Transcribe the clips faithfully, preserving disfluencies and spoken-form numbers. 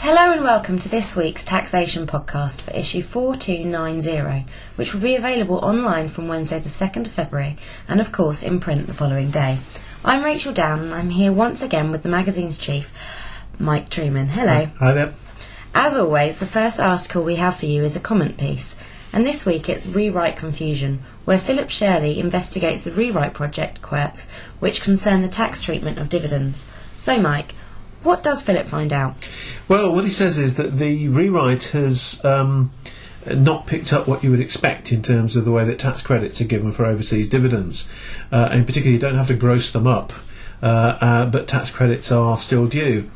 Hello and welcome to this week's taxation podcast for issue four two nine zero, which will be available online from Wednesday the second of February and of course in print the following day. I'm Rachel Down and I'm here once again with the magazine's chief, Mike Truman. Hello. Hi there. As always, the first article we have for you is a comment piece, and this week it's Rewrite Confusion, where Philip Shirley investigates the Rewrite Project quirks which concern the tax treatment of dividends. So Mike, what does Philip find out? Well, what he says is that the rewrite has um, not picked up what you would expect in terms of the way that tax credits are given for overseas dividends. Uh, and particularly, you don't have to gross them up, uh, uh, but tax credits are still due.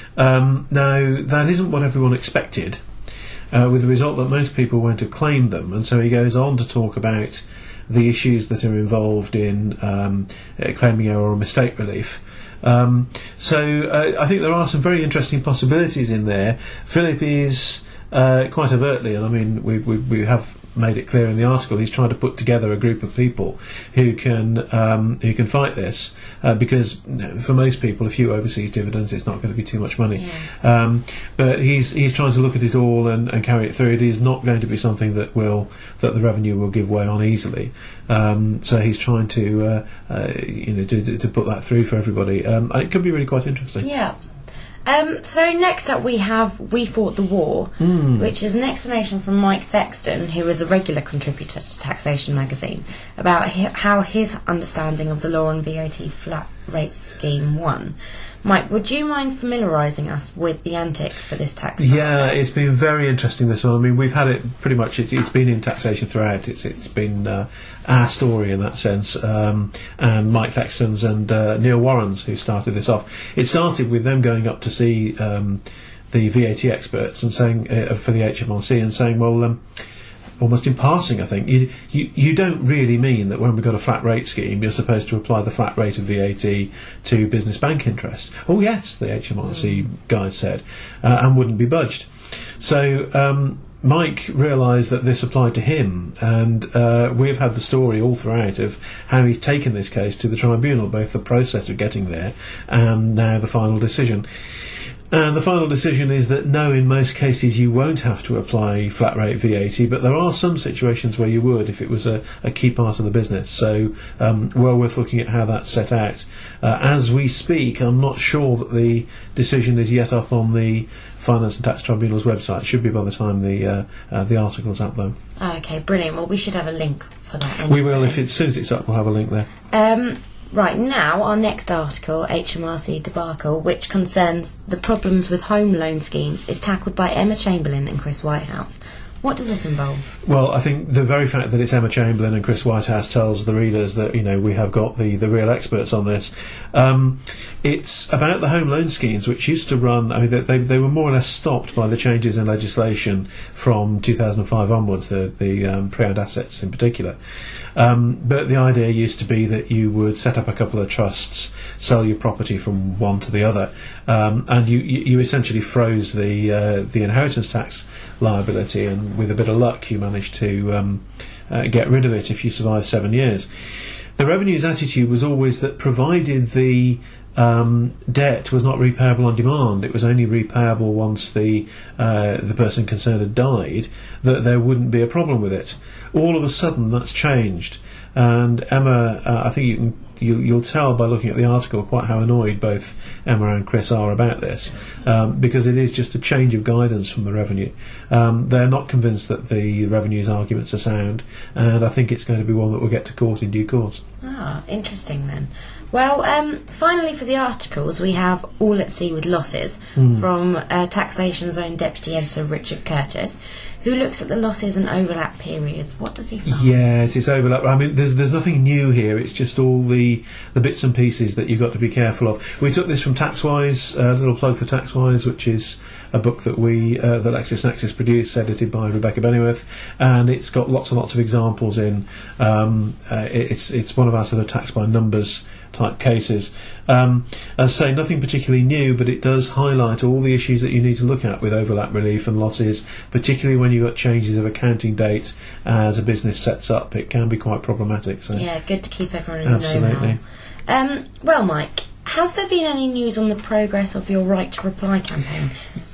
Um, now, that isn't what everyone expected, uh, with the result that most people won't have claimed them. And so he goes on to talk about the issues that are involved in um, claiming error or mistake relief. Um, so uh, I think there are some very interesting possibilities in there. Philip is uh, quite overtly, and I mean we, we we have made it clear in the article, he's trying to put together a group of people who can um, who can fight this, uh, because you know, for most people a few overseas dividends it's not going to be too much money. Yeah. Um, but he's he's trying to look at it all and, and carry it through. It is not going to be something that will that the revenue will give way on easily. Um, so he's trying to uh, uh, you know to, to put that through for everybody. Um, it could be really quite interesting. Yeah. Um, so next up we have We Fought the War, mm. which is an explanation from Mike Thexton, who is a regular contributor to Taxation Magazine, about hi- how his understanding of the law on V A T flat rate scheme won. Mike, would you mind familiarising us with the antics for this tax? Yeah, it's been very interesting, this one. I mean, we've had it pretty much, it's, it's been in taxation throughout. It's It's been uh, our story in that sense, um, and Mike Thexton's and uh, Neil Warren's who started this off. It started with them going up to see um, the V A T experts and saying uh, for the H M R C and saying, well, um, almost in passing, I think, you, you you don't really mean that when we've got a flat rate scheme you're supposed to apply the flat rate of V A T to business bank interest. Oh yes, the H M R C mm. guy said, uh, and wouldn't be budged. So um, Mike realised that this applied to him, and uh, we've had the story all throughout of how he's taken this case to the tribunal, both the process of getting there and now the final decision. And the final decision is that no, in most cases you won't have to apply flat rate V A T, but there are some situations where you would if it was a, a key part of the business. So um, well worth looking at how that's set out. Uh, as we speak, I'm not sure that the decision is yet up on the Finance and Tax Tribunal's website. It should be by the time the uh, uh, the article's up, though. Oh, okay, brilliant. Well, we should have a link for that anyway. We will, if it, as soon as it's up, we'll have a link there. Um... Right, now our next article, H M R C debacle, which concerns the problems with home loan schemes, is tackled by Emma Chamberlain and Chris Whitehouse. What does this involve? Well, I think the very fact that it's Emma Chamberlain and Chris Whitehouse tells the readers that, you know, we have got the, the real experts on this. Um, it's about the home loan schemes, which used to run, I mean, they, they, they were more or less stopped by the changes in legislation from two thousand five onwards, the, the um, pre-owned assets in particular. Um, but the idea used to be that you would set up a couple of trusts, sell your property from one to the other, um, and you, you, you essentially froze the uh, the inheritance tax liability, and with a bit of luck you managed to um, uh, get rid of it if you survived seven years. The Revenue's attitude was always that provided the um, debt was not repayable on demand, it was only repayable once the uh, the person concerned had died, that there wouldn't be a problem with it. All of a sudden that's changed, and Emma, uh, I think you can You, you'll tell by looking at the article quite how annoyed both Emma and Chris are about this, um, because it is just a change of guidance from the Revenue. Um, they're not convinced that the Revenue's arguments are sound, and I think it's going to be one that will get to court in due course. Ah, interesting then. Well, um, finally for the articles we have All at Sea with Losses mm. from uh, Taxation's own Deputy Editor Richard Curtis, who looks at the losses and overlap periods. What does he find? Yes, it's overlap. I mean, there's there's nothing new here. It's just all the the bits and pieces that you've got to be careful of. We took this from TaxWise, a little plug for TaxWise, which is a book that we uh, that LexisNexis produced, edited by Rebecca Benioff, and it's got lots and lots of examples in. Um, uh, it's it's one of our sort of tax by numbers type cases. Um, as I say, nothing particularly new, but it does highlight all the issues that you need to look at with overlap relief and losses, particularly when you've got changes of accounting date as a business sets up. It can be quite problematic. So yeah, good to keep everyone in absolutely. the know. Um, well, Mike, has there been any news on the progress of your Right to Reply campaign?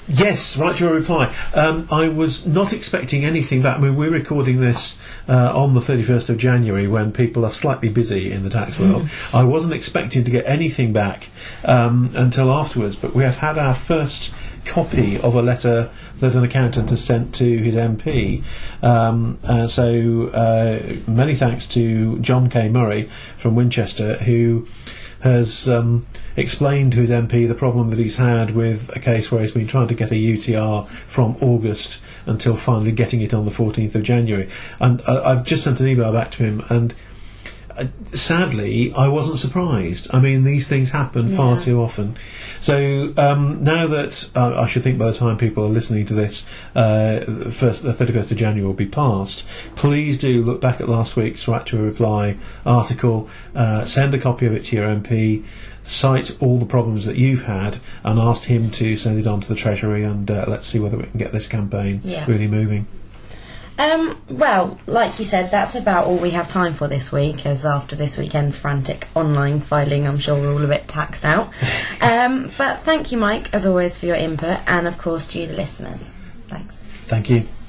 Yes, right to your reply. Um, I was not expecting anything back. I mean, we're recording this uh, on the thirty-first of January when people are slightly busy in the tax world. Mm. I wasn't expecting to get anything back um, until afterwards, but we have had our first copy of a letter that an accountant has sent to his M P. Um, uh, so uh, many thanks to John K. Murray from Winchester, who has um, explained to his M P the problem that he's had with a case where he's been trying to get a U T R from August until finally getting it on the fourteenth of January. And uh, I've just sent an email back to him, and uh, sadly I wasn't surprised. I mean, these things happen yeah. far too often. So um, now that uh, I should think by the time people are listening to this, uh, first, the thirty-first of January will be past, please do look back at last week's Right to a Reply article, uh, send a copy of it to your M P, cite all the problems that you've had, and ask him to send it on to the Treasury, and uh, let's see whether we can get this campaign yeah. really moving. Um, well, like you said, that's about all we have time for this week, as after this weekend's frantic online filing, I'm sure we're all a bit taxed out. um, but thank you, Mike, as always, for your input, and of course to you, the listeners. Thanks. Thank you.